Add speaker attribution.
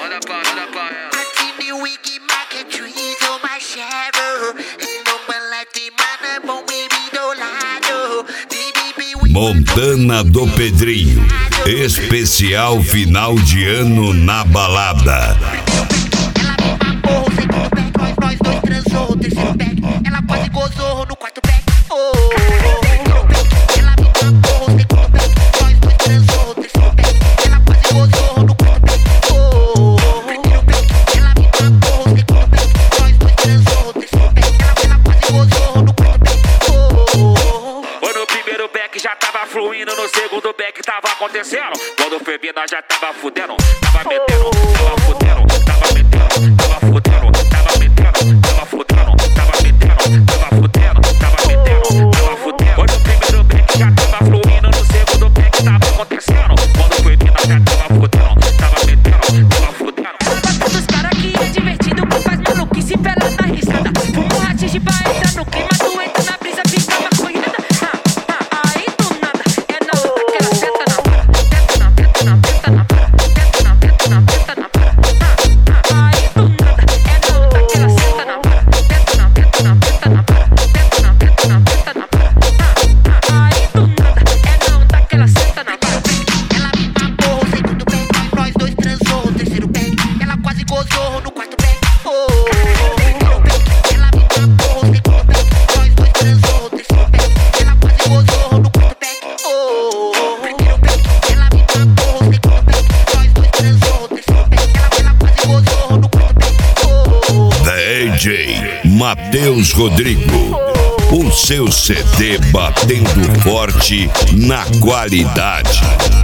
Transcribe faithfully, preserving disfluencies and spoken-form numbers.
Speaker 1: Manda pra, manda pra ela.
Speaker 2: Montana do Pedrinho, especial final de ano na balada.
Speaker 3: Nós dois transou, terceiro pack. Ela quase gozou no quarto pack. Oh, ela me mamou, segundo pack. Nós dois transou, terceiro pack. Ela quase gozou no quarto pack. Oh, primeiro pack. Ela me mamou, segundo pack. Nós dois transou, terceiro pack. Ela, ela quase gozou no quarto pack. Oh,
Speaker 4: foi no primeiro back, já tava fluindo. No segundo back tava acontecendo. Quando foi vir, nós já tava fudendo. Tava metendo, tava fudendo. Tava metendo, tava fudendo. Tava metendo, tava fudendo. Tava metendo, tava fudendo. Tava metendo, tava fudendo. Foi no primeiro back, já tava fluindo. No segundo back tava acontecendo. Quando foi vir, nós já tava fudendo. Tava metendo, tava fudendo.
Speaker 5: O papo dos caras que é divertido, que faz maluquice pela na risada. Fumo um ratinho pra entrar no clima, tu entra na brisa, fica maconhada. Ah, ah, aí do nada, é na hora que ela senta na vara. Tenta na, tenta na, tenta na vara. Tenta na, tenta na, tenta na vara. Ah, ah, aí do nada, é na hora que ela senta na vara. Tenta na, tenta na, tenta na vara. Tenta na, tenta na, tenta na vara. Ah, ah, aí do nada, é na hora que ela senta na vara.
Speaker 3: ela me mamou, segundo pack. Nós dois transou, terceiro pack. Ela quase gozou no quarto pack. Oh, primeiro pack. Ela me mamou, segundo pack. Nós dois transou, terceiro pack. Ela quase gozou no quarto pack. Oh, primeiro pack. Ela me mamou, segundo pack. Nós dois transou, terceiro pack. Ela, ela quase gozou no quarto pack. Oh,
Speaker 2: D J Matheus Rodrigo, o seu C D batendo forte na qualidade.